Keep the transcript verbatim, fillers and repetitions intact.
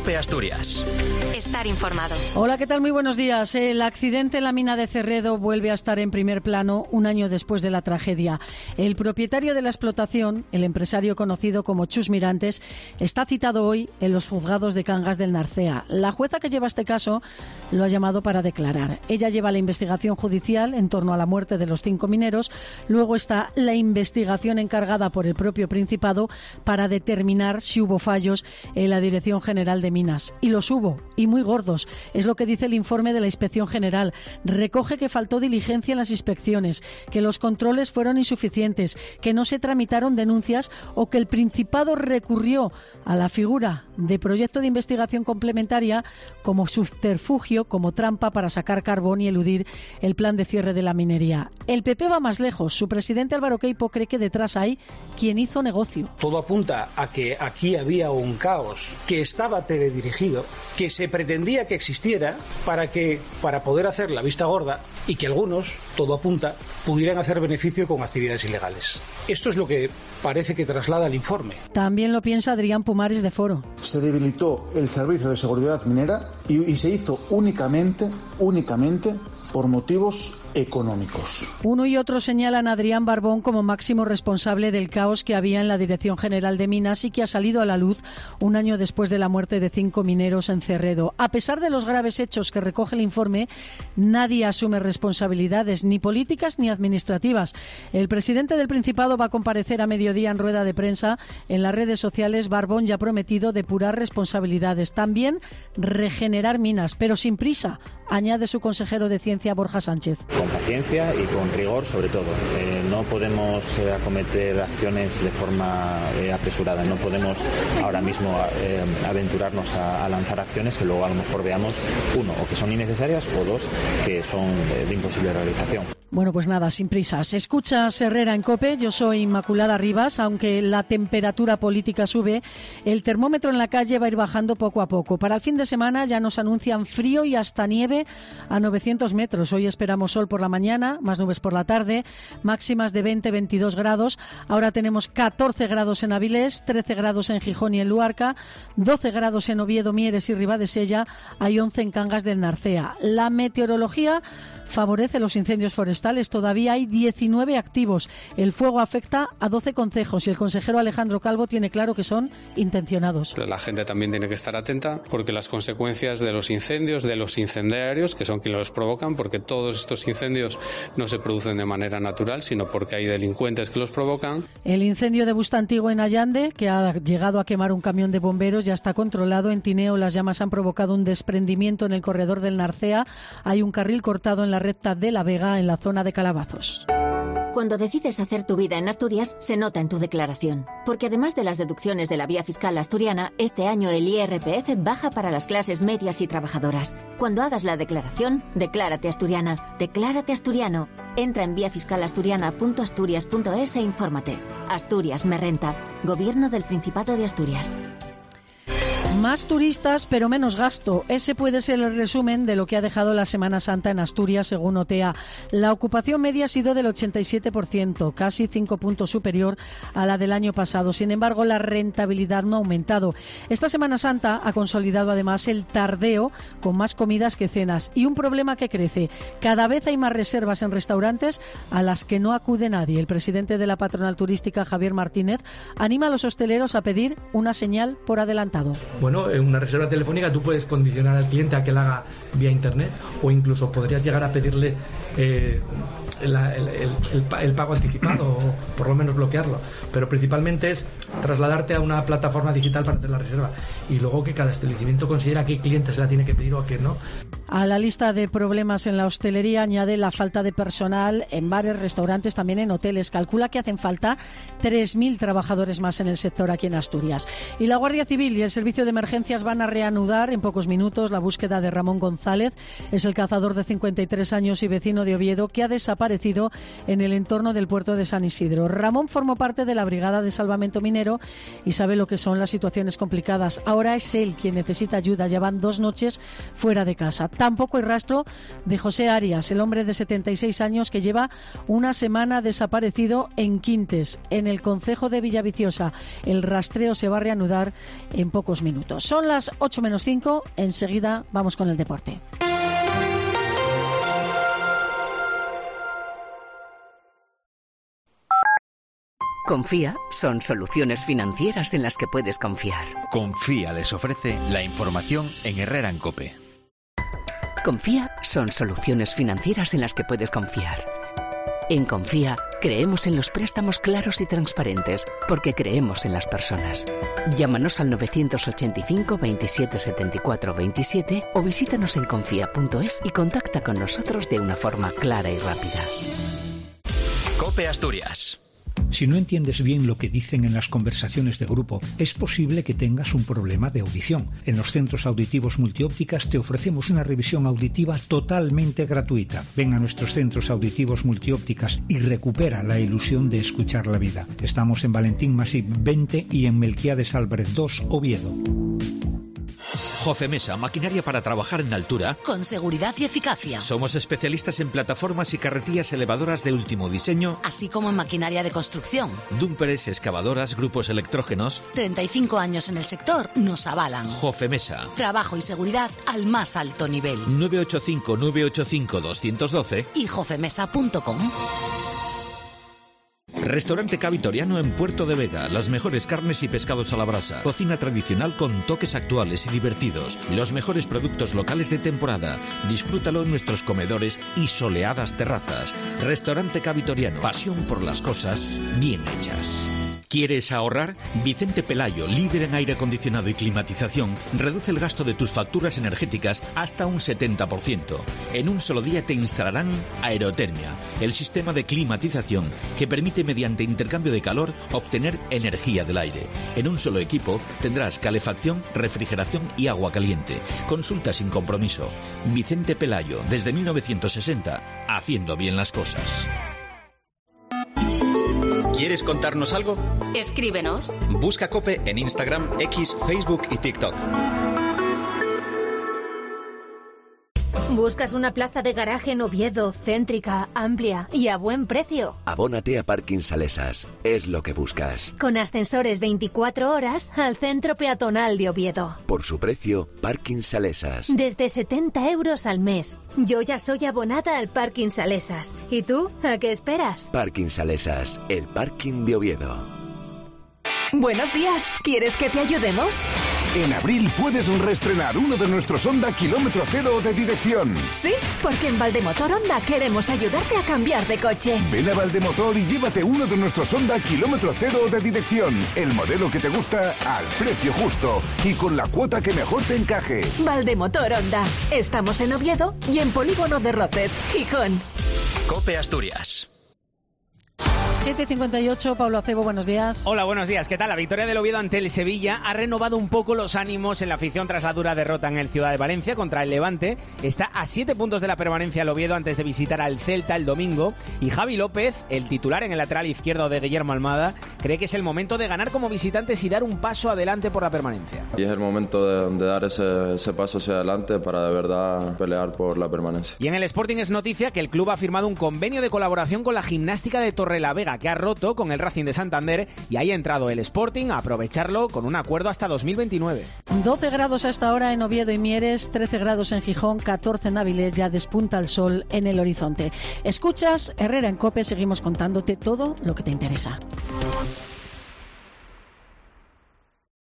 COPE Asturias. Estar informado. Hola, ¿qué tal? Muy buenos días. El accidente en la mina de Cerredo vuelve a estar en primer plano un año después de la tragedia. El propietario de la explotación, el empresario conocido como Chus Mirantes, está citado hoy en los juzgados de Cangas del Narcea. La jueza que lleva este caso lo ha llamado para declarar. Ella lleva la investigación judicial en torno a la muerte de los cinco mineros. Luego está la investigación encargada por el propio Principado para determinar si hubo fallos en la Dirección General de Minas. Y los hubo, y muy gordos. Es lo que dice el informe de la Inspección General. Recoge que faltó diligencia en las inspecciones, que los controles fueron insuficientes, que no se tramitaron denuncias o que el Principado recurrió a la figura de proyecto de investigación complementaria como subterfugio, como trampa para sacar carbón y eludir el plan de cierre de la minería. El P P va más lejos. Su presidente Álvaro Queipo cree que detrás hay quien hizo negocio. Todo apunta a que aquí había un caos que estaba teledirigido, que se pretendía que existiera para que para poder hacer la vista gorda y que algunos, todo apunta, pudieran hacer beneficio con actividades ilegales. Esto es lo que parece que traslada el informe. También lo piensa Adrián Pumares de Foro. Se debilitó el servicio de seguridad minera y, y se hizo únicamente, únicamente por motivos económicos. Uno y otro señalan a Adrián Barbón como máximo responsable del caos que había en la Dirección General de Minas y que ha salido a la luz un año después de la muerte de cinco mineros en Cerredo. A pesar de los graves hechos que recoge el informe, nadie asume responsabilidades ni políticas ni administrativas. El presidente del Principado va a comparecer a mediodía en rueda de prensa. En las redes sociales, Barbón ya ha prometido depurar responsabilidades. También regenerar minas, pero sin prisa, añade su consejero de Ciencia, Borja Sánchez. Con paciencia y con rigor, sobre todo. Eh, no podemos eh, acometer acciones de forma eh, apresurada. No podemos ahora mismo eh, aventurarnos a, a lanzar acciones que luego a lo mejor veamos, uno, o que son innecesarias, o dos, que son de, de imposible realización. Bueno, pues nada, sin prisas. Escucha Herrera en COPE, yo soy Inmaculada Rivas. Aunque la temperatura política sube, el termómetro en la calle va a ir bajando poco a poco. Para el fin de semana ya nos anuncian frío y hasta nieve a novecientos metros. Hoy esperamos sol por la mañana, más nubes por la tarde, máximas de veinte a veintidós grados. Ahora tenemos catorce grados en Avilés, trece grados en Gijón y en Luarca, doce grados en Oviedo, Mieres y Ribadesella, hay once en Cangas del Narcea. La meteorología favorece los incendios forestales. Todavía hay diecinueve activos. El fuego afecta a doce concejos y el consejero Alejandro Calvo tiene claro que son intencionados. La gente también tiene que estar atenta porque las consecuencias de los incendios, de los incendiarios, que son quienes los provocan, porque todos estos incendios no se producen de manera natural, sino porque hay delincuentes que los provocan. El incendio de Busta Antiguo en Allande, que ha llegado a quemar un camión de bomberos, ya está controlado. En Tineo las llamas han provocado un desprendimiento en el corredor del Narcea. Hay un carril cortado en la recta de La Vega, en la zona de Calabazos. Cuando decides hacer tu vida en Asturias, se nota en tu declaración. Porque además de las deducciones de la vía fiscal asturiana, este año el I R P F baja para las clases medias y trabajadoras. Cuando hagas la declaración, declárate asturiana. Declárate asturiano. Entra en vía fiscal asturiana punto asturias punto es e infórmate. Asturias me renta. Gobierno del Principado de Asturias. Más turistas, pero menos gasto. Ese puede ser el resumen de lo que ha dejado la Semana Santa en Asturias, según O T E A. La ocupación media ha sido del ochenta y siete por ciento, casi cinco puntos superior a la del año pasado. Sin embargo, la rentabilidad no ha aumentado. Esta Semana Santa ha consolidado además el tardeo, con más comidas que cenas. Y un problema que crece. Cada vez hay más reservas en restaurantes a las que no acude nadie. El presidente de la patronal turística, Javier Martínez, anima a los hosteleros a pedir una señal por adelantado. Bueno, en una reserva telefónica tú puedes condicionar al cliente a que la haga vía internet, o incluso podrías llegar a pedirle eh, la, el, el, el, el pago anticipado, o por lo menos bloquearlo. Pero principalmente es trasladarte a una plataforma digital para hacer la reserva, y luego que cada establecimiento considera a qué cliente se la tiene que pedir o a qué no. A la lista de problemas en la hostelería añade la falta de personal en bares, restaurantes, también en hoteles. Calcula que hacen falta tres mil trabajadores más en el sector aquí en Asturias. Y la Guardia Civil y el Servicio de Emergencias van a reanudar en pocos minutos la búsqueda de Ramón González. Es el cazador de cincuenta y tres años y vecino de Oviedo que ha desaparecido en el entorno del puerto de San Isidro. Ramón formó parte de la Brigada de Salvamento Minero y sabe lo que son las situaciones complicadas. Ahora es él quien necesita ayuda. Ya van dos noches fuera de casa. Tampoco hay rastro de José Arias, el hombre de setenta y seis años que lleva una semana desaparecido en Quintes, en el concejo de Villaviciosa. El rastreo se va a reanudar en pocos minutos. Son las ocho menos cinco, enseguida vamos con el deporte. Confía son soluciones financieras en las que puedes confiar. Confía les ofrece la información en Herrera en COPE. Confía son soluciones financieras en las que puedes confiar. En Confía creemos en los préstamos claros y transparentes porque creemos en las personas. Llámanos al novecientos ochenta y cinco veintisiete setenta y cuatro veintisiete o visítanos en confía punto es y contacta con nosotros de una forma clara y rápida. COPE Asturias. Si no entiendes bien lo que dicen en las conversaciones de grupo, es posible que tengas un problema de audición. En los centros auditivos Multiópticas te ofrecemos una revisión auditiva totalmente gratuita. Ven a nuestros centros auditivos Multiópticas y recupera la ilusión de escuchar la vida. Estamos en Valentín Masip veinte y en Melquiades Álvarez dos, Oviedo. Jofemesa, maquinaria para trabajar en altura. Con seguridad y eficacia. Somos especialistas en plataformas y carretillas elevadoras de último diseño. Así como en maquinaria de construcción. Dúmperes, excavadoras, grupos electrógenos. treinta y cinco años en el sector nos avalan. Jofemesa. Trabajo y seguridad al más alto nivel. nueve ocho cinco nueve ocho cinco dos uno dos y jofemesa punto com. Restaurante Cavitoriano en Puerto de Vega. Las mejores carnes y pescados a la brasa. Cocina tradicional con toques actuales y divertidos. Los mejores productos locales de temporada. Disfrútalo en nuestros comedores y soleadas terrazas. Restaurante Cavitoriano. Pasión por las cosas bien hechas. ¿Quieres ahorrar? Vicente Pelayo, líder en aire acondicionado y climatización, reduce el gasto de tus facturas energéticas hasta un setenta por ciento. En un solo día te instalarán Aerotermia, el sistema de climatización que permite mediante intercambio de calor obtener energía del aire. En un solo equipo tendrás calefacción, refrigeración y agua caliente. Consulta sin compromiso. Vicente Pelayo, desde mil novecientos sesenta, haciendo bien las cosas. ¿Quieres contarnos algo? Escríbenos. Busca COPE en Instagram, X, Facebook y TikTok. ¿Buscas una plaza de garaje en Oviedo, céntrica, amplia y a buen precio? Abónate a Parking Salesas. Es lo que buscas. Con ascensores veinticuatro horas al centro peatonal de Oviedo. Por su precio, Parking Salesas. Desde setenta euros al mes. Yo ya soy abonada al Parking Salesas. ¿Y tú? ¿A qué esperas? Parking Salesas, el parking de Oviedo. Buenos días. ¿Quieres que te ayudemos? En abril puedes reestrenar uno de nuestros Honda Kilómetro Cero de dirección. Sí, porque en Valdemotor Honda queremos ayudarte a cambiar de coche. Ven a Valdemotor y llévate uno de nuestros Honda Kilómetro Cero de dirección. El modelo que te gusta al precio justo y con la cuota que mejor te encaje. Valdemotor Honda. Estamos en Oviedo y en Polígono de Roces, Gijón. COPE Asturias. siete cincuenta y ocho, Pablo Acebo, buenos días. Hola, buenos días. ¿Qué tal? La victoria del Oviedo ante el Sevilla ha renovado un poco los ánimos en la afición tras la dura derrota en el Ciudad de Valencia contra el Levante. Está a siete puntos de la permanencia el Oviedo antes de visitar al Celta el domingo. Y Javi López, el titular en el lateral izquierdo de Guillermo Almada, cree que es el momento de ganar como visitantes y dar un paso adelante por la permanencia. Y es el momento de, de dar ese, ese paso hacia adelante para de verdad pelear por la permanencia. Y en el Sporting es noticia que el club ha firmado un convenio de colaboración con la Gimnástica de Torrelavega, que ha roto con el Racing de Santander, y ahí ha entrado el Sporting a aprovecharlo con un acuerdo hasta dos mil veintinueve. doce grados a esta hora en Oviedo y Mieres, trece grados en Gijón, catorce en Avilés, ya despunta el sol en el horizonte. Escuchas Herrera en COPE, seguimos contándote todo lo que te interesa.